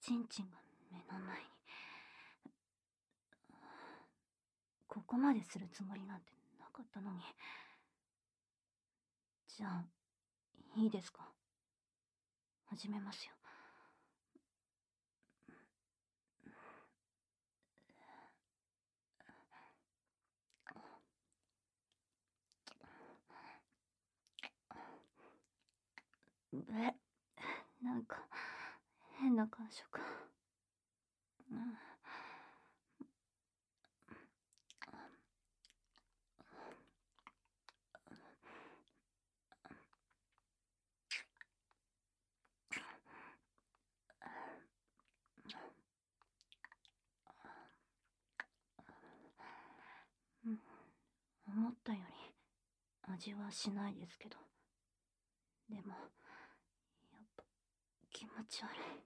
ちんちんが目の前に。ここまでするつもりなんてなかったのに。じゃあ、いいですか？始めますよ。なんか、変な感触。うん。思ったより味はしないですけど。でも、やっぱ気持ち悪い。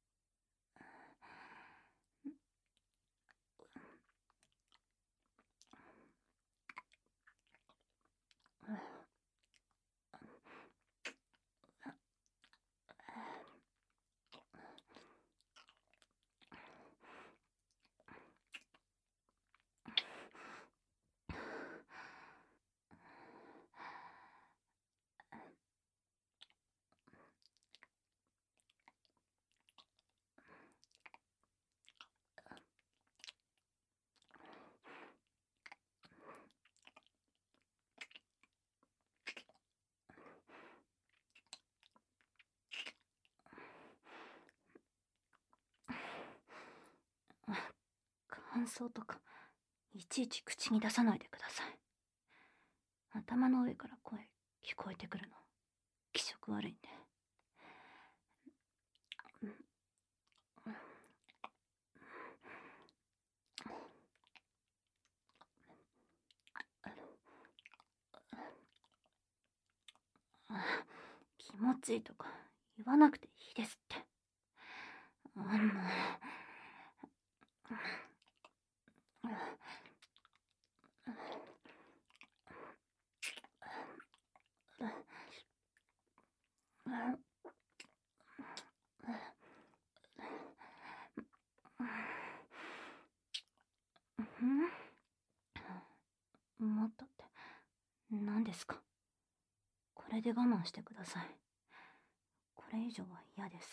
感想とか、いちいち口に出さないでください。頭の上から声聞こえてくるの、気色悪いんで。気持ちいいとか言わなくていいですって。もう。もっとって何ですか？これで我慢してください。これ以上は嫌です。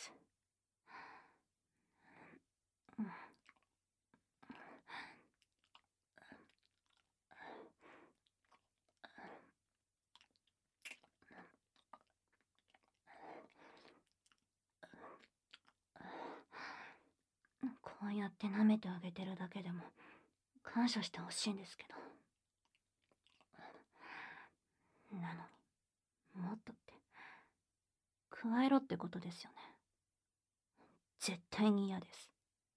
こうやって舐めてあげてるだけでも感謝してほしいんですけど。なのに、もっとって、加えろってことですよね。絶対に嫌です。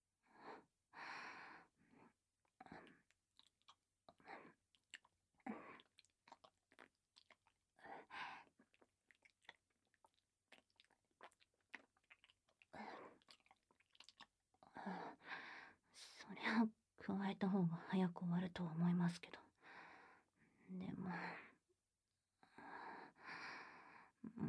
そりゃ、加えた方が早く終わるとは思いますけど。でも、うん、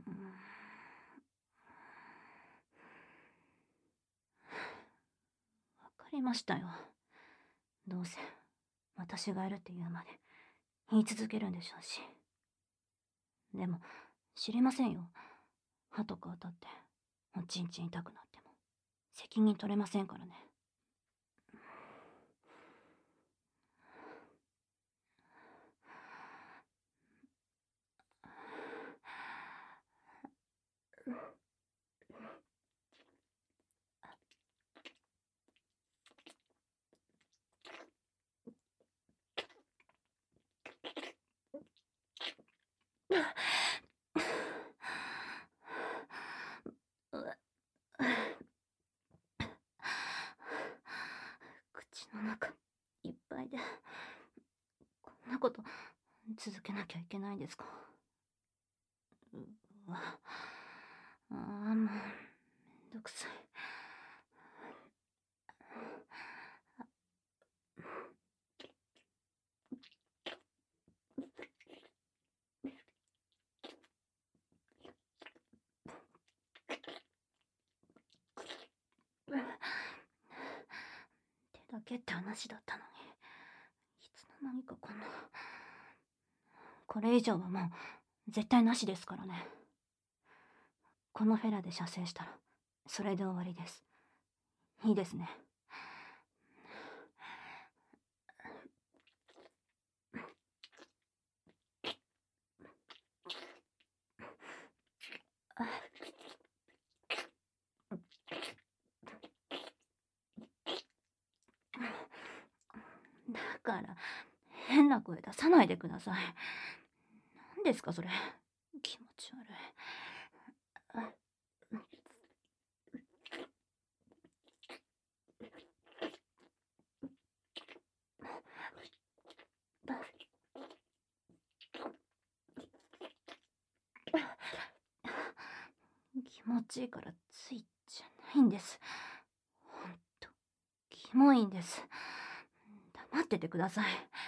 わかりましたよ。どうせ、私がいるって言うまで言い続けるんでしょうし。でも、知りませんよ。歯とか当たって、おちんちん痛くなっても、責任取れませんからね。口の中いっぱいで、こんなこと続けなきゃいけないんですか？うわ、もう、めんどくさい。 けって話だったのに、いつの間にかこんな。これ以上はもう絶対なしですからね。このフェラで射精したらそれで終わりです。いいですね。だから変な声出さないでください。何ですかそれ。気持ち悪い。気持ちいいからついじゃないんです。ほんとキモいんです。黙っててください。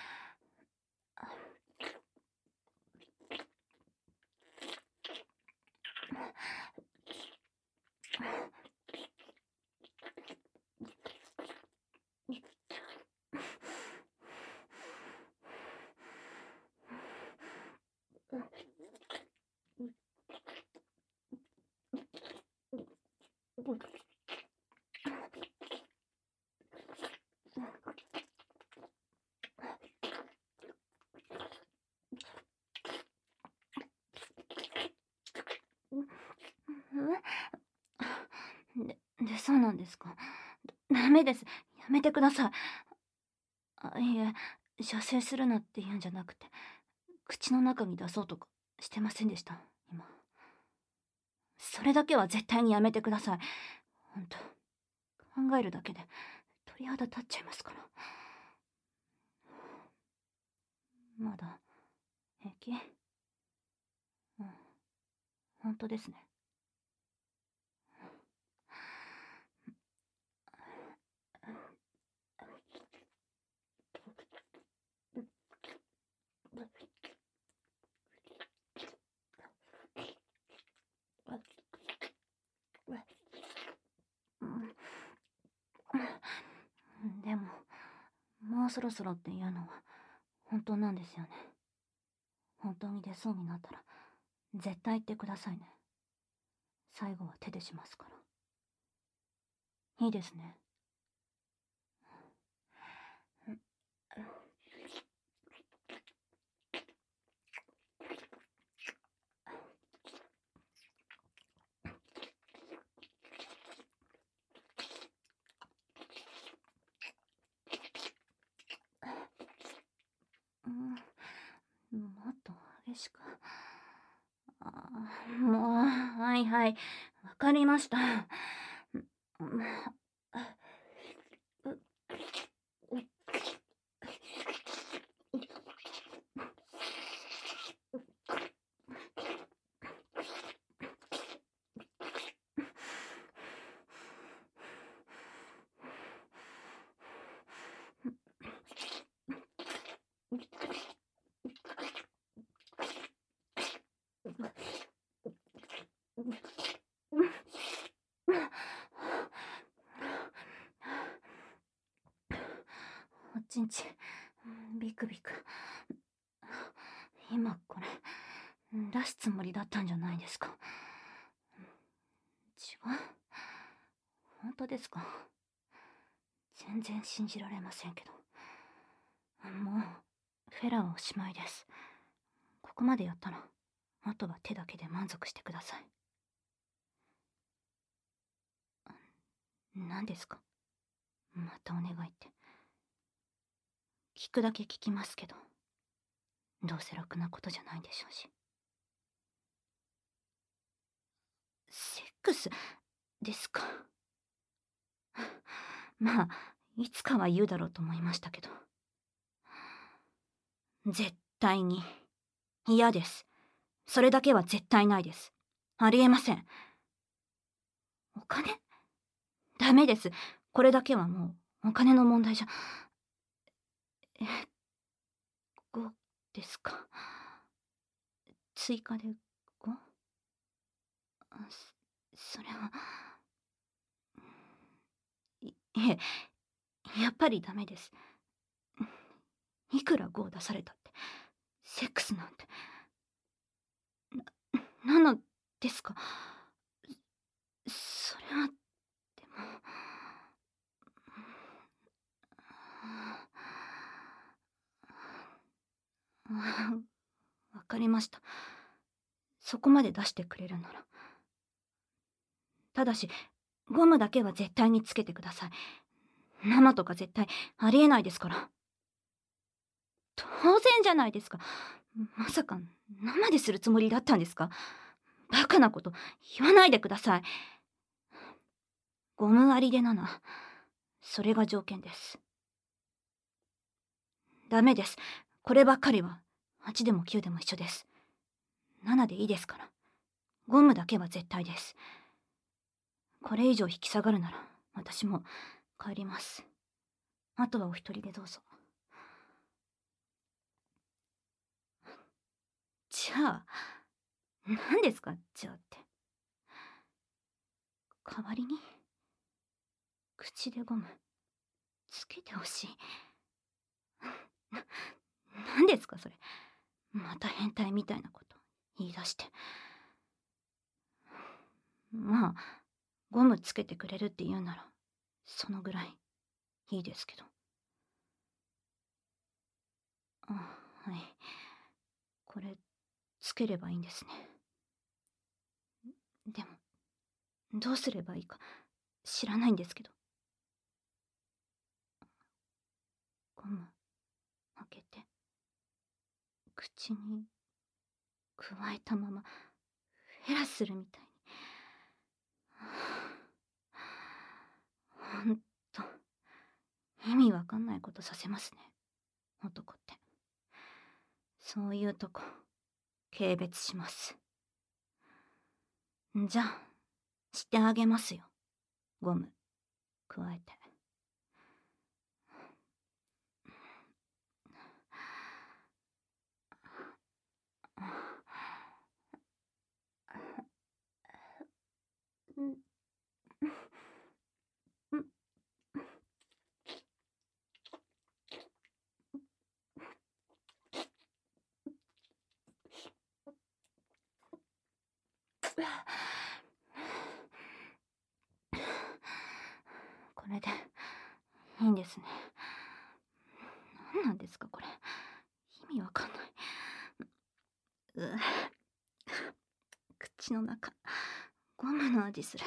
そうなんですか。ダメです。やめてください。いえ、射精するなって言うんじゃなくて、口の中に出そうとかしてませんでした、今。それだけは絶対にやめてください。ほんと、考えるだけで鳥肌立っちゃいますから。まだ平気？うん、ほんとですね。でも、もうそろそろっていうのは本当なんですよね。本当に出そうになったら絶対言ってくださいね。最後は手でしますから。いいですね。もっと激しく。もう、はいはい、わかりました。おちんちんビクビク。今これ出すつもりだったんじゃないですか。違う？本当ですか？全然信じられませんけど。もうフェラはおしまいです。ここまでやったらあとは手だけで満足してください。何ですか？またお願いって。聞くだけ聞きますけど、どうせろくなことじゃないでしょうし。セックスですか？まあ、いつかは言うだろうと思いましたけど。絶対に嫌です。それだけは絶対ないです。ありえません。お金？ダメです。これだけはもうお金の問題じゃ。え、5ですか？追加で 5？ それは。いえ、 やっぱりダメです。いくら5を出されたって、セックスなんて、何なんですか？それは、でも、わかりました。そこまで出してくれるなら。ただし、ゴムだけは絶対につけてください。生とか絶対ありえないですから。当然じゃないですか。まさか生でするつもりだったんですか？バカなこと言わないでください。ゴムありで7。それが条件です。ダメです。こればっかりは8でも9でも一緒です。7でいいですから。ゴムだけは絶対です。これ以上引き下がるなら私も帰ります。あとはお一人でどうぞ。じゃあ、何ですかじゃあって。代わりに口でゴムつけてほしい。何ですかそれ。また変態みたいなこと言い出して。まあ、ゴムつけてくれるって言うなら、そのぐらいいいですけど。あ、はい。これ、つければいいんですね。でも、どうすればいいか知らないんですけど。ゴム、開けて、口に、くわえたまま、フェラするみたいに。ほんと、意味わかんないことさせますね。男って。そういうとこ、軽蔑します。じゃあ、してあげますよ。ゴム、くわえて。これでいいんですね。何なんですかこれ。意味わかんない。口の中、ゴムの味する。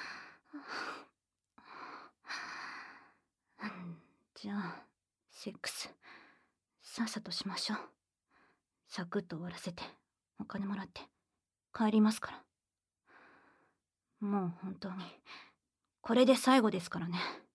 じゃあ、セックス、さっさとしましょう。サクッと終わらせて、お金もらって、帰りますから。もう本当に、これで最後ですからね。